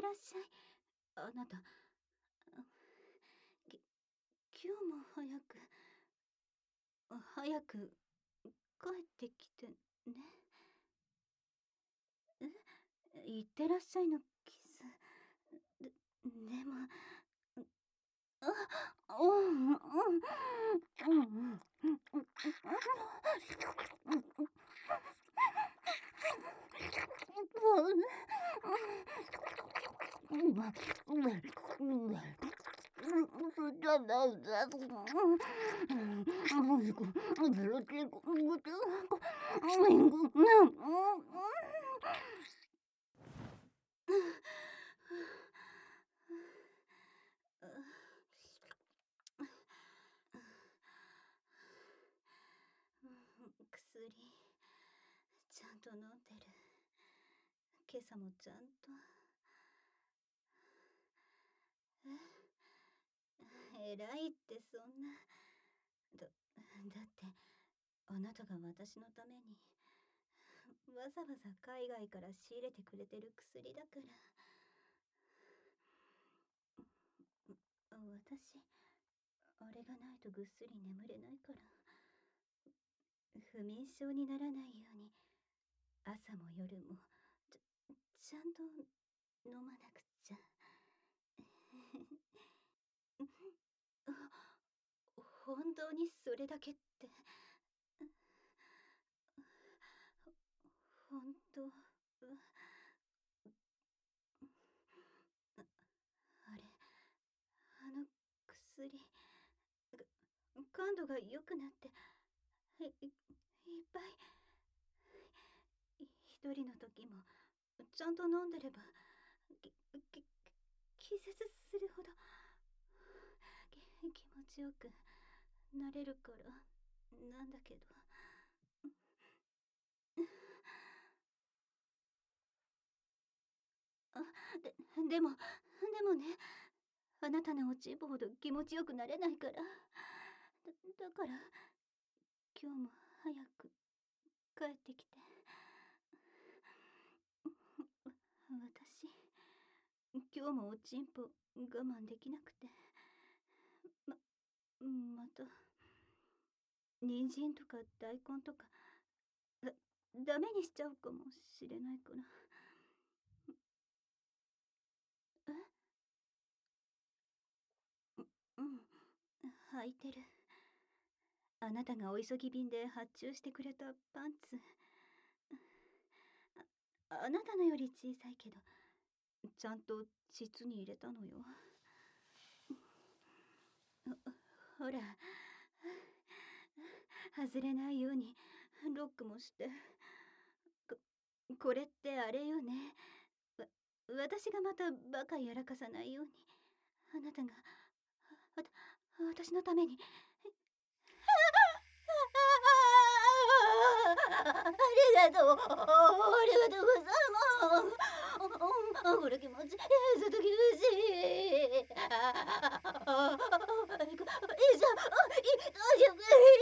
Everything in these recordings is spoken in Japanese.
ってらっしゃい。あなた、き今日も早く帰ってきてね。いってらっしゃいのキス。でも、うんうん薬ちゃんと飲んでる。今朝もちゃんと。偉いってそんな。だってあなたが私のためにわざわざ海外から仕入れてくれてる薬だから。私あれがないとぐっすり眠れないから、不眠症にならないように朝も夜もちゃんと飲まなくちゃ。本当にそれだけって。本当。あれ、あの薬感度が良くなっていっぱい一人の時もちゃんと飲んでればきき気絶するほど気持ちよくなれるからなんだけど。あでもね、あなたのおちんぽほど気持ちよくなれないから。だから今日も早く帰ってきて。私今日もおちんぽ我慢できなくて、また人参とか大根とかだダメにしちゃうかもしれないから。えうん履いてる。あなたがお急ぎ便で発注してくれたパンツ。あなたのより小さいけどちゃんと膣に入れたのよ。ほら外れないようにロックもして。ここれってあれよね。わ私がまたバカやらかさないようにあなたがわた私のために。ありがとう。ありがとうございます。これ気持ちいい。ずっと気持ちいい。いいじゃん。大丈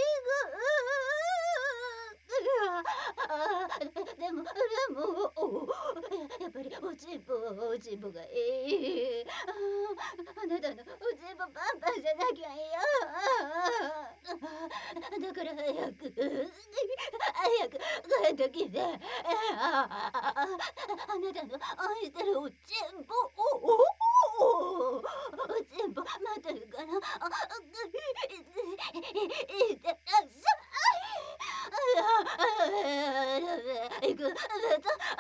夫。でも、やっぱりおちんぽがいい。あなたのおちんぽパンパンじゃなきゃいいよ。だから早く帰ってきて。あなたの愛してるおちんぽおちんぽ待ってるから。いってらっしゃい。行く。